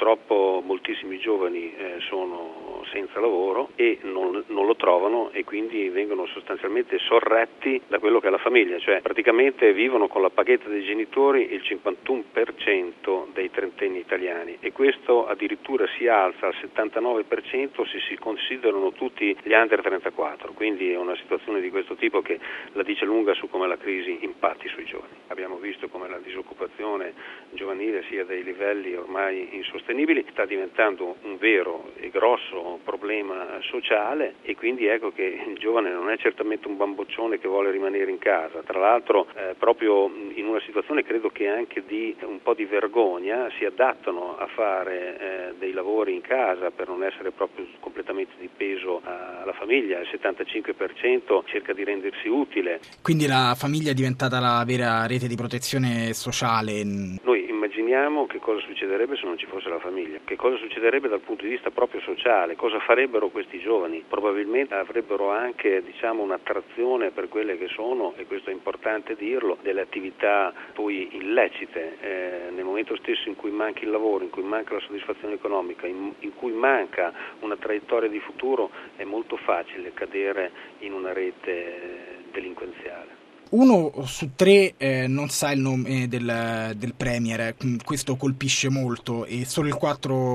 purtroppo moltissimi giovani sono senza lavoro e non lo trovano, e quindi vengono sostanzialmente sorretti da quello che è la famiglia, cioè praticamente vivono con la paghetta dei genitori il 51% dei trentenni italiani, e questo addirittura si alza al 79% se si considerano tutti gli under 34, quindi è una situazione di questo tipo che la dice lunga su come la crisi impatti sui giovani. Abbiamo visto come la disoccupazione giovanile sia dei livelli ormai insostenibili, sta diventando un vero e grosso problema sociale, e quindi ecco che il giovane non è certamente un bamboccione che vuole rimanere in casa. Tra l'altro proprio in una situazione credo che anche di un po' di vergogna si adattano a fare dei lavori in casa per non essere proprio completamente di peso alla famiglia. Il 75% cerca di rendersi utile. Quindi la famiglia è diventata la vera rete di protezione sociale. Noi immaginiamo che cosa succederebbe se non ci fosse la famiglia, che cosa succederebbe dal punto di vista proprio sociale, cosa farebbero questi giovani. Probabilmente avrebbero anche un'attrazione per quelle che sono, e questo è importante dirlo, delle attività poi illecite. Nel momento stesso in cui manca il lavoro, in cui manca la soddisfazione economica, in cui manca una traiettoria di futuro, è molto facile cadere in una rete delinquenziale. 1 su 3 non sa il nome del Premier, questo colpisce molto, e solo il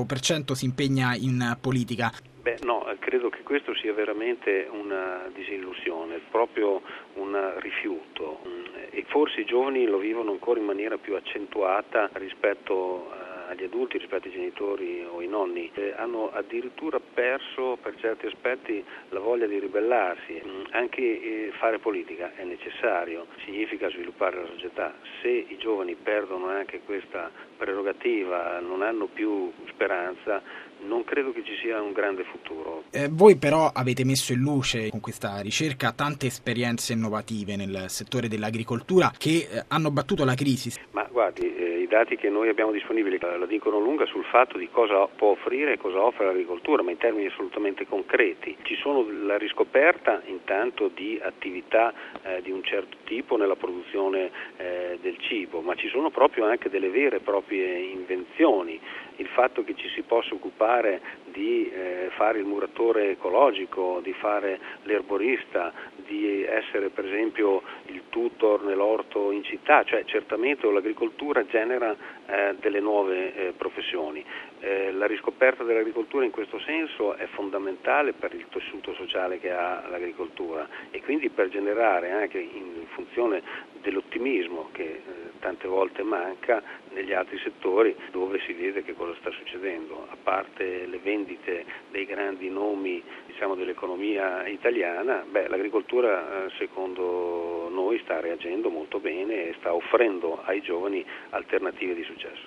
4% si impegna in politica. No, credo che questo sia veramente una disillusione, proprio un rifiuto, e forse i giovani lo vivono ancora in maniera più accentuata rispetto agli adulti, rispetto ai genitori o ai nonni. Hanno addirittura perso per certi aspetti la voglia di ribellarsi. Anche fare politica è necessario, significa sviluppare la società. Se i giovani perdono anche questa prerogativa, non hanno più speranza, non credo che ci sia un grande futuro. Voi però avete messo in luce con questa ricerca tante esperienze innovative nel settore dell'agricoltura che hanno battuto la crisi. Ma guardi, i dati che noi abbiamo disponibili la dicono lunga sul fatto di cosa può offrire e cosa offre l'agricoltura, ma in termini assolutamente concreti. Ci sono la riscoperta intanto di attività di un certo tipo nella produzione del cibo, ma ci sono proprio anche delle vere e proprie invenzioni. Il fatto che ci si possa occupare di fare il muratore ecologico, di fare l'erborista, di essere per esempio il tutor nell'orto in città, cioè certamente l'agricoltura genera delle nuove professioni. La riscoperta dell'agricoltura in questo senso è fondamentale per il tessuto sociale che ha l'agricoltura, e quindi per generare anche in funzione dell'ottimismo che tante volte manca negli altri settori dove si vede che cosa sta succedendo. A parte le vendite dei grandi nomi dell'economia italiana, l'agricoltura secondo noi sta reagendo molto bene e sta offrendo ai giovani alternative di successo.